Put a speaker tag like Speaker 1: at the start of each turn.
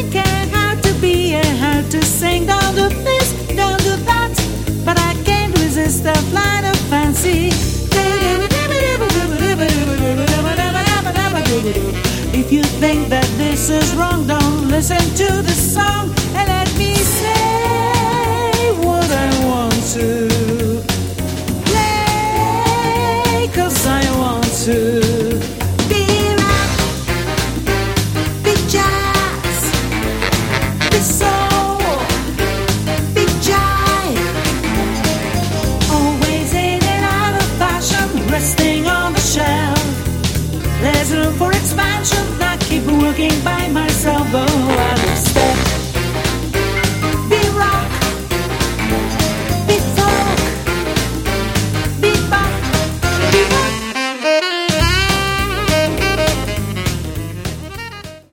Speaker 1: thinking how to be and how to sing. Don't do this, don't do that, but I can't resist the flight of fancy. If you think that this is wrong, don't listen to the song.